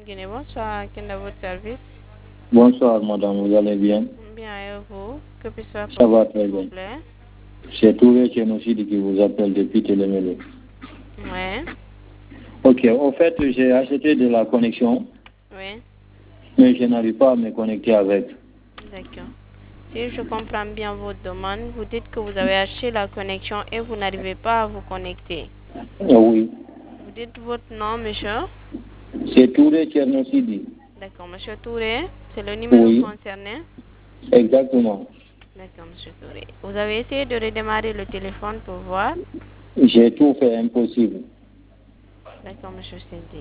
Guinée, bonsoir, quel est votre service? Bonsoir, madame, vous allez bien? Bien, et vous? Que puis-je faire Ça pour va vous, très s'il vous bien. plaît? C'est Touré Tchénocide qui vous appelle depuis Télémélé. Oui, Ok, au fait, j'ai acheté de la connexion, oui, mais je n'arrive pas à me connecter avec. d'accord. Si je comprends bien votre demande, vous dites que vous avez acheté la connexion et vous n'arrivez pas à vous connecter. Oui, Vous dites votre nom, monsieur? c'est Touré Tchénocide. D'accord, monsieur Touré, c'est le numéro Oui, concerné? exactement. D'accord, monsieur Touré. Vous avez essayé de redémarrer le téléphone pour voir? J'ai tout fait impossible. D'accord, monsieur Cindy.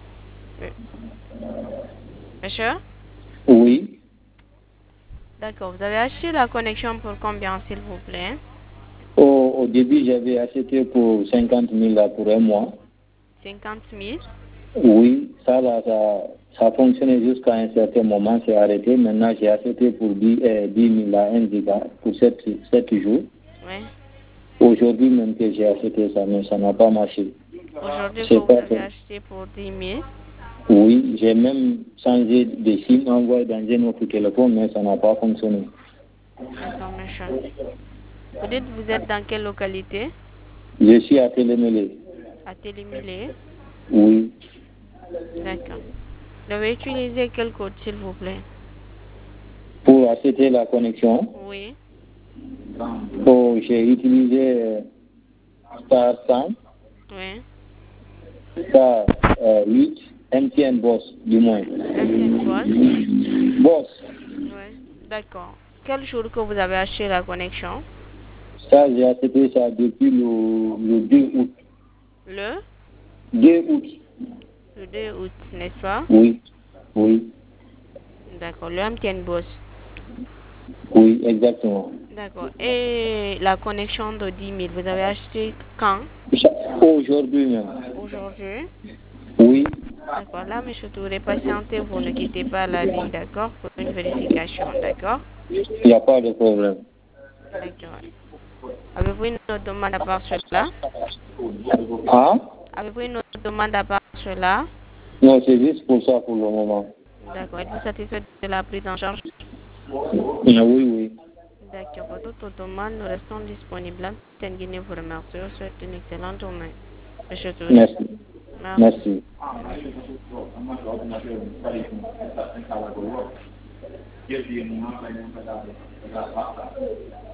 Monsieur? Oui, D'accord, vous avez acheté la connexion pour combien, s'il vous plaît? au début, j'avais acheté pour 50 000 là, pour un mois. 50 000? Oui, ça, là, ça fonctionnait jusqu'à un certain moment, c'est arrêté. Maintenant, j'ai acheté pour 10 000 là, 1 giga pour 7 jours. Oui. Aujourd'hui même que j'ai acheté ça, mais ça n'a pas marché. Aujourd'hui que C'est vous pas avez fait. acheté pour 10 000? Oui, j'ai même changé de SIM, envoyé dans un autre téléphone, mais ça n'a pas fonctionné. D'accord, monsieur. Vous dites vous êtes dans quelle localité? Je suis à Télémélé. À Télémilé. Oui. D'accord. Vous avez utilisé quel code, s'il vous plaît? Pour acheter la connexion, Oui. j'ai utilisé Star 100, Oui. Star 8, MTN Boss, du moins. MTN Boss. Boss, Oui. D'accord. Quel jour que vous avez acheté la connexion? ça, j'ai acheté ça depuis le 2 août. Le 2 août. 2 août, n'est-ce pas? Oui, oui, D'accord. Le MTN Boss. oui, exactement. D'accord. Et la connexion de 10 000, vous avez acheté quand? Aujourd'hui même. Aujourd'hui? Oui, D'accord. Là, monsieur Touré, patientez, vous ne quittez pas la ligne, d'accord, pour une vérification, d'accord? il n'y a pas de problème. D'accord. Avez-vous une autre demande à part cela? Ah? Avez-vous une autre demande à part cela? Non, c'est juste pour ça pour le moment. D'accord. Êtes-vous satisfait de la prise en charge? Oui, oui. D'accord. Pour toute autre demande, nous restons disponibles. Guinée vous remercie. Je vous souhaite une excellente journée. Monsieur Touré. Merci. Merci. Merci.